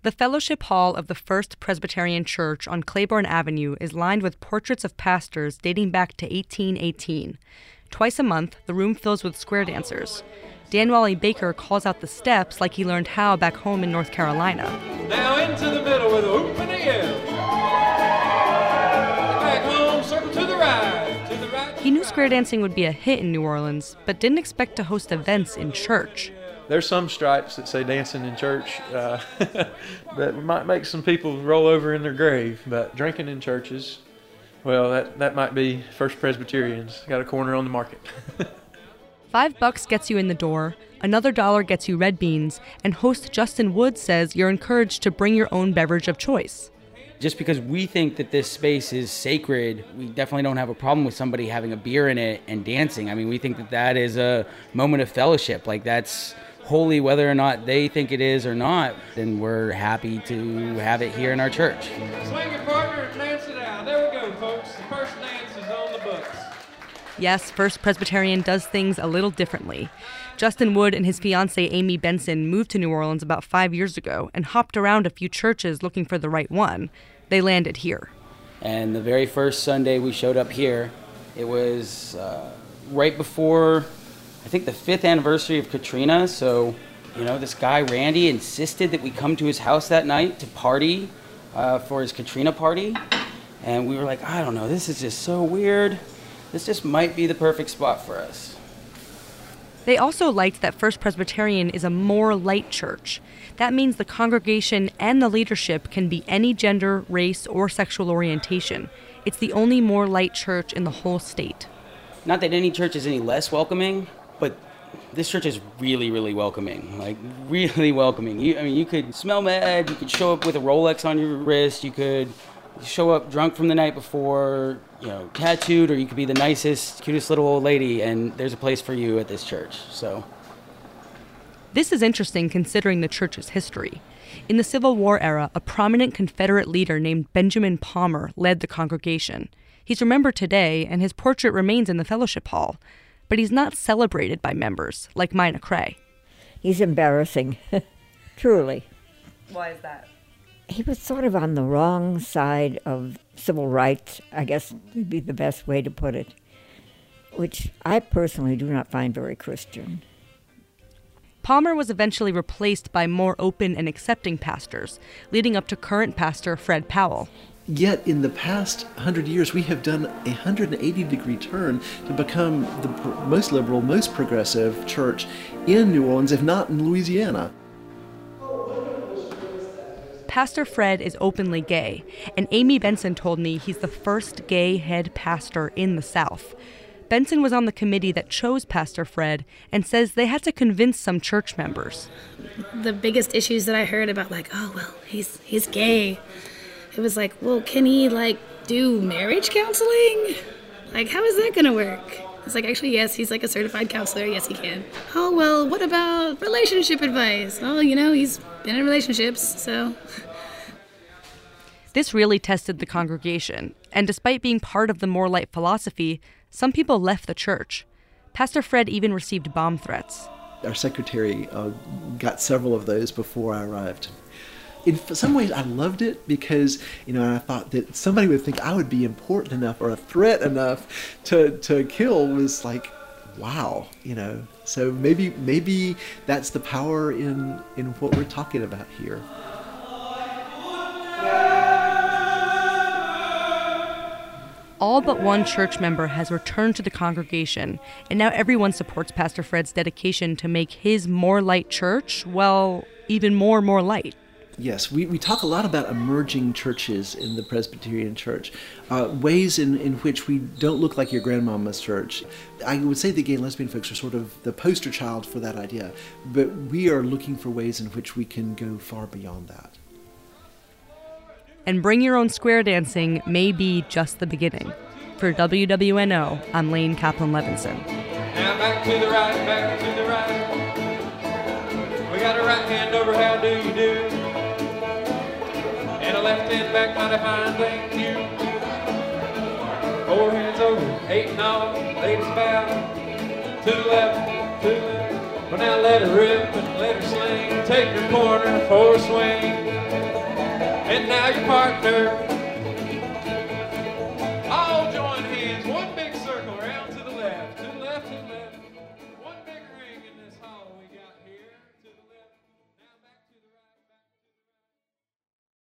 The fellowship hall of the First Presbyterian Church on Claiborne Avenue is lined with portraits of pastors dating back to 1818. Twice a month, the room fills with square dancers. Dan Wally Baker calls out the steps like he learned how back home in North Carolina. Now into the middle with a whoop and a yell. Back home, circle to the right, to the right. He knew square dancing would be a hit in New Orleans, but didn't expect to host events in church. There's some stripes that say dancing in church that might make some people roll over in their grave, but drinking in churches, well, that might be First Presbyterians. Got a corner on the market. $5 gets you in the door, another $1 gets you red beans, and host Justin Wood says you're encouraged to bring your own beverage of choice. Just because we think that this space is sacred, we definitely don't have a problem with somebody having a beer in it and dancing. I mean, we think that that is a moment of fellowship. Like, that's holy whether or not they think it is or not. And we're happy to have it here in our church. Swing your partner and dance it out. There we go, folks. The first dance is on the books. Yes, First Presbyterian does things a little differently. Justin Wood and his fiancée Amy Benson moved to New Orleans about 5 years ago and hopped around a few churches looking for the right one. They landed here. And the very first Sunday we showed up here, it was right before, I think, the 5th anniversary of Katrina. So, this guy, Randy, insisted that we come to his house that night to party for his Katrina party. And we were like, I don't know, this is just so weird. This just might be the perfect spot for us. They also liked that First Presbyterian is a more light church. That means the congregation and the leadership can be any gender, race, or sexual orientation. It's the only more light church in the whole state. Not that any church is any less welcoming, but this church is really, really welcoming. Like, really welcoming. You could smell mad, you could show up with a Rolex on your wrist, you could show up drunk from the night before, tattooed, or you could be the nicest, cutest little old lady, and there's a place for you at this church. So this is interesting considering the church's history. In the Civil War era, a prominent Confederate leader named Benjamin Palmer led the congregation. He's remembered today, and his portrait remains in the fellowship hall. But he's not celebrated by members, like Mina Cray. He's embarrassing, truly. Why is that? He was sort of on the wrong side of civil rights, I guess would be the best way to put it, which I personally do not find very Christian. Palmer was eventually replaced by more open and accepting pastors, leading up to current pastor Fred Powell. Yet in the past 100 years, we have done a 180-degree turn to become the most liberal, most progressive church in New Orleans, if not in Louisiana. Pastor Fred is openly gay, and Amy Benson told me he's the first gay head pastor in the South. Benson was on the committee that chose Pastor Fred and says they had to convince some church members. The biggest issues that I heard about, he's gay. It was like, well, can he, do marriage counseling? How is that going to work? It's like, actually, yes, he's a certified counselor. Yes, he can. Oh, well, what about relationship advice? Oh, he's been in relationships, so. This really tested the congregation, and despite being part of the more light philosophy, some people left the church. Pastor Fred even received bomb threats. Our secretary got several of those before I arrived. In some ways, I loved it because, I thought that somebody would think I would be important enough or a threat enough to kill was like, wow, So maybe that's the power in what we're talking about here. All but one church member has returned to the congregation, and now everyone supports Pastor Fred's dedication to make his more light church, even more light. Yes, we talk a lot about emerging churches in the Presbyterian Church, ways in which we don't look like your grandmama's church. I would say the gay and lesbian folks are sort of the poster child for that idea, but we are looking for ways in which we can go far beyond that. And bring your own square dancing may be just the beginning. For WWNO, I'm Lane Kaplan-Levinson. Now back to the right, back to the right. We got a right hand over, how do you do? And a left hand back, mighty fine, thank you. 4 hands over, 8 and all, ladies bow. To the left, to the left. Well, now let her rip and let her sling. Take your corner for a swing. and now your partner